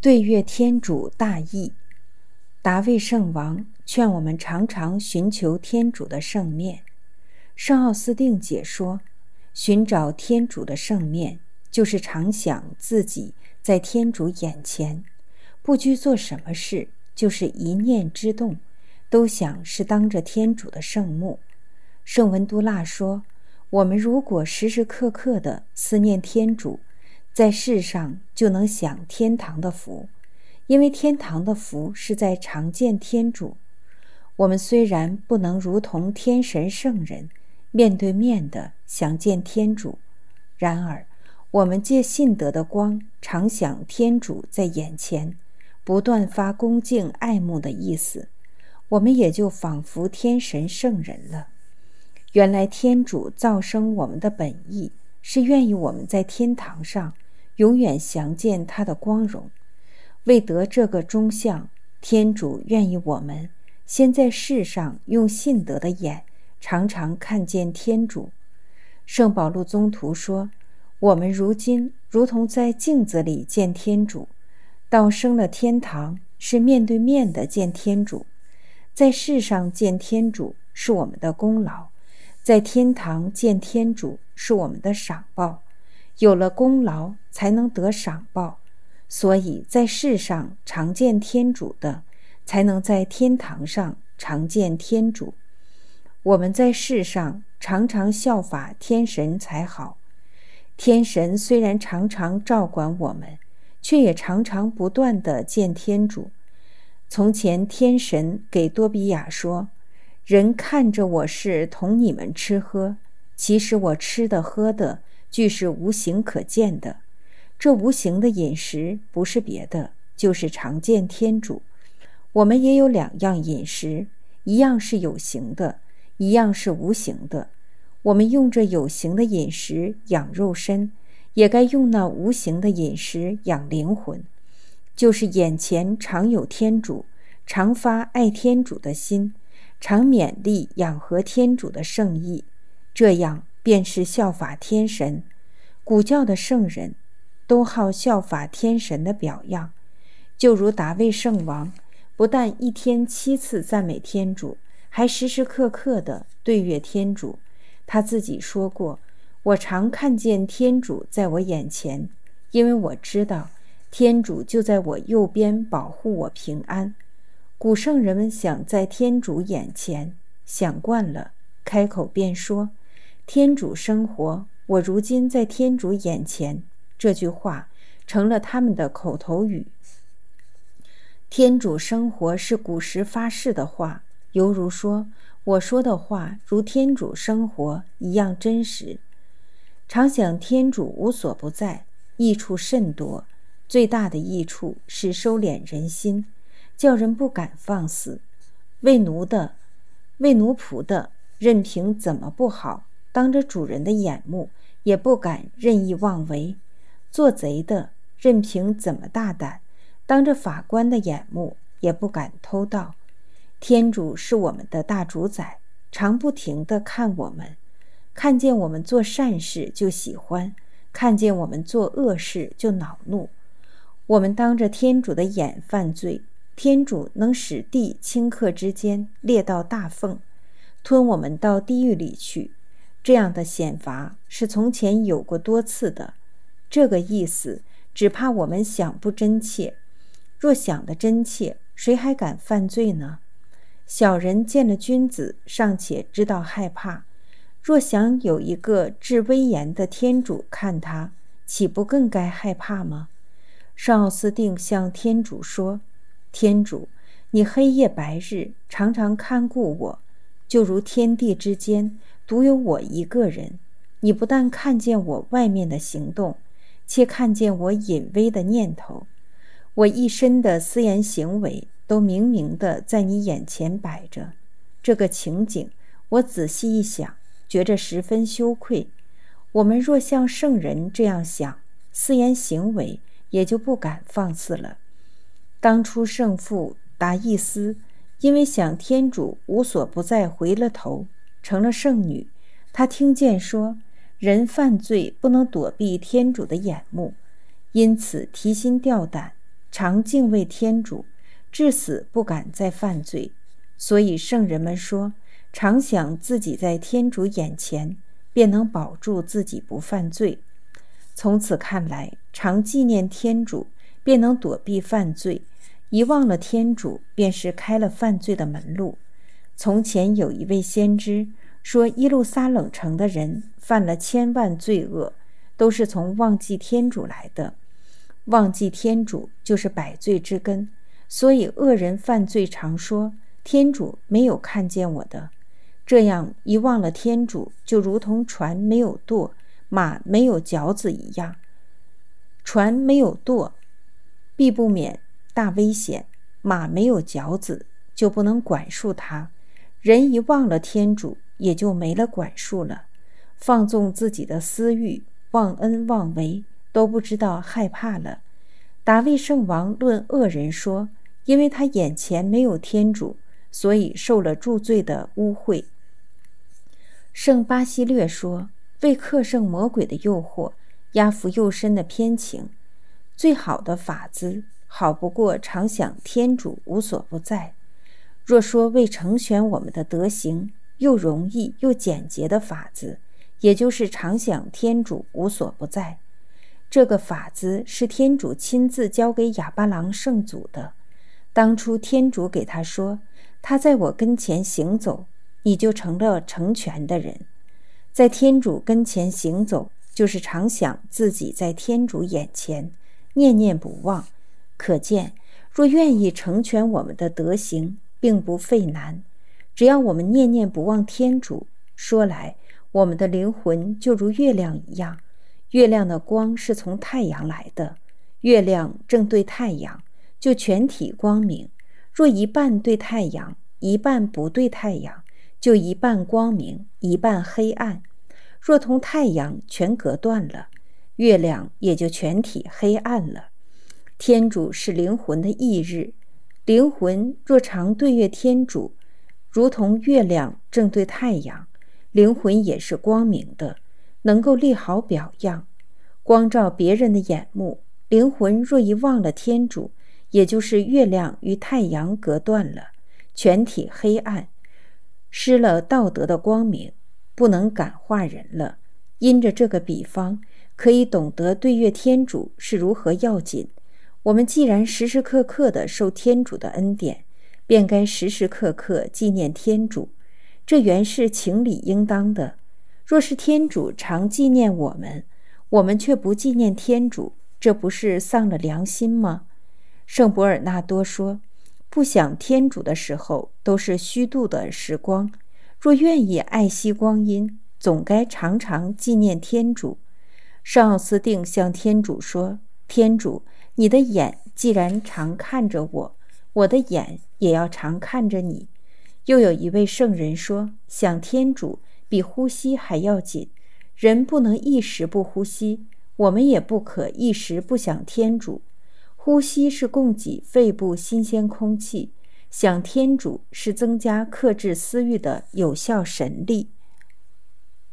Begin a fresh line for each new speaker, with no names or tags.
对阅天主大义。达味圣王劝我们常常寻求天主的圣面。圣奥斯定解说，寻找天主的圣面，就是常想自己在天主眼前，不拘做什么事，就是一念之动，都想是当着天主的圣目。圣文都腊说，我们如果时时刻刻地思念天主，在世上就能享天堂的福，因为天堂的福是在常见天主。我们虽然不能如同天神圣人面对面地想见天主，然而我们借信德的光常想天主在眼前，不断发恭敬爱慕的意思，我们也就仿佛天神圣人了。原来天主造生我们的本意是愿意我们在天堂上永远详见他的光荣。为得这个终向，天主愿意我们先在世上用信德的眼常常看见天主。圣保禄宗徒说，我们如今如同在镜子里见天主，到升了天堂是面对面的见天主。在世上见天主是我们的功劳，在天堂见天主是我们的赏报。有了功劳才能得赏报，所以在世上常见天主的，才能在天堂上常见天主。我们在世上常常效法天神才好。天神虽然常常照管我们，却也常常不断地见天主。从前天神给多比亚说，人看着我是同你们吃喝，其实我吃的喝的俱是无形可见的。这无形的饮食不是别的，就是常见天主。我们也有两样饮食，一样是有形的，一样是无形的。我们用这有形的饮食养肉身，也该用那无形的饮食养灵魂，就是眼前常有天主，常发爱天主的心，常勉励养和天主的圣意，这样便是效法天神。古教的圣人都好效法天神的表样，就如达味圣王，不但一天7次赞美天主，还时时刻刻地对阅天主。他自己说过，我常看见天主在我眼前，因为我知道天主就在我右边保护我平安。古圣人们想在天主眼前，想惯了，开口便说，天主生活，我如今在天主眼前，这句话成了他们的口头语。天主生活是古时发誓的话，犹如说，我说的话如天主生活一样真实。常想天主无所不在，益处甚多，最大的益处是收敛人心，叫人不敢放肆。为奴仆的，任凭怎么不好，当着主人的眼目，也不敢任意妄为。做贼的，任凭怎么大胆，当着法官的眼目，也不敢偷盗。天主是我们的大主宰，常不停地看我们，看见我们做善事就喜欢，看见我们做恶事就恼怒。我们当着天主的眼犯罪，天主能使地顷刻之间裂到大缝，吞我们到地狱里去。这样的显罚是从前有过多次的。这个意思只怕我们想不真切，若想得真切，谁还敢犯罪呢？小人见了君子尚且知道害怕，若想有一个至威严的天主看他，岂不更该害怕吗？圣奥斯定向天主说，天主，你黑夜白日常常看顾我，就如天地之间独有我一个人，你不但看见我外面的行动，且看见我隐微的念头。我一身的思言行为都明明地在你眼前摆着。这个情景我仔细一想，觉着十分羞愧。我们若像圣人这样想，思言行为也就不敢放肆了。当初圣父达意斯因为想天主无所不在，回了头，成了圣女。她听见说，人犯罪不能躲避天主的眼目，因此提心吊胆， 常敬畏天主，至死不敢再犯罪。所以圣人们说，常想自己在天主眼前，便能保住自己不犯罪。从此看来，常纪念天主，便能躲避犯罪；遗忘了天主，便是开了犯罪的门路。从前有一位先知说，耶路撒冷城的人犯了1000万罪恶，都是从忘记天主来的。忘记天主就是百罪之根，所以恶人犯罪常说，天主没有看见我的。这样遗忘了天主，就如同船没有舵，马没有脚子一样。船没有舵，必不免大危险；马没有脚子，就不能管束它。人一忘了天主，也就没了管束了，放纵自己的私欲，忘恩忘为，都不知道害怕了。达味圣王论恶人说，因为他眼前没有天主，所以受了助罪的污秽。圣巴西略说，为克胜魔鬼的诱惑，压服幼身的偏情，最好的法子，好不过常想天主无所不在。若说为成全我们的德行，又容易又简洁的法子，也就是常想天主无所不在。这个法子是天主亲自交给亚巴郎圣祖的。当初天主给他说，他在我跟前行走，你就成了成全的人。在天主跟前行走，就是常想自己在天主眼前，念念不忘。可见，若愿意成全我们的德行，并不费难。只要我们念念不忘天主，说来，我们的灵魂就如月亮一样。月亮的光是从太阳来的，月亮正对太阳，就全体光明。若一半对太阳，一半不对太阳，就一半光明，一半黑暗。若同太阳全隔断了，月亮也就全体黑暗了。天主是灵魂的翌日，灵魂若常对月天主，如同月亮正对太阳，灵魂也是光明的，能够立好表样，光照别人的眼目。灵魂若一忘了天主，也就是月亮与太阳隔断了，全体黑暗，失了道德的光明，不能感化人了。因着这个比方，可以懂得对月天主是如何要紧。我们既然时时刻刻地受天主的恩典，便该时时刻刻纪念天主，这原是情理应当的。若是天主常纪念我们，我们却不纪念天主，这不是丧了良心吗？圣伯尔纳多说，不想天主的时候，都是虚度的时光。若愿意爱惜光阴，总该常常纪念天主。圣奥斯定向天主说，天主，你的眼既然常看着我，我的眼也要常看着你。又有一位圣人说，想天主比呼吸还要紧，人不能一时不呼吸，我们也不可一时不想天主。呼吸是供给肺部新鲜空气，想天主是增加克制私欲的有效神力。